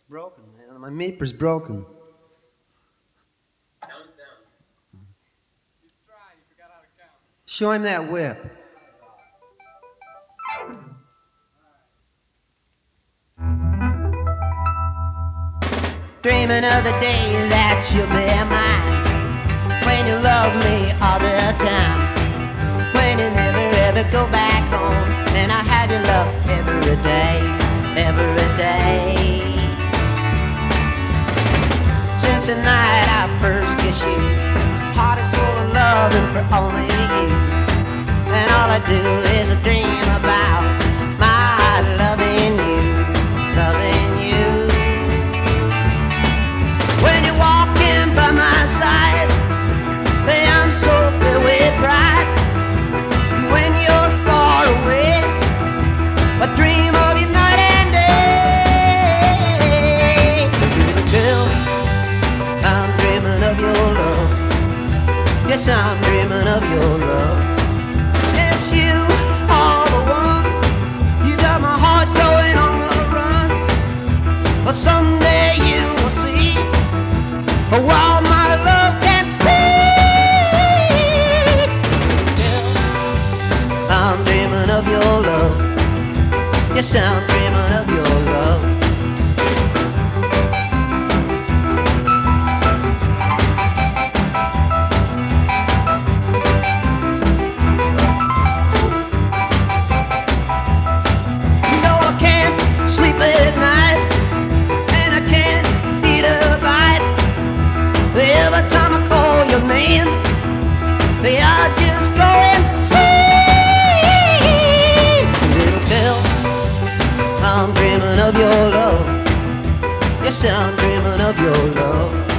Broken, man. My meeper's broken. Count it down. He's trying, he forgot how to count. Show him that whip. Dreaming of the day that you'll be mine, when you love me all the time, when you never ever go back home, and I have your love every day, every day. Since the night I first kissed you, heart is full of loving for only you, and all I do is dream about my loving you, loving you. When you're walking by my side, I'm so filled with pride. When you're far away, I dream of you night and day. Little girl, I'm dreaming of your love. Yes, I'm dreaming of your love. It's you, all the one. You got my heart going on the run. But someday you will see, while my love can be. I'm dreaming of your love. Yes, I'm dreaming of your love. You know I can't sleep at night, and I can't eat a bite. Every time I call your name, I just go insane. Little girl, I'm dreaming of your love. Yes, I'm dreaming of your love.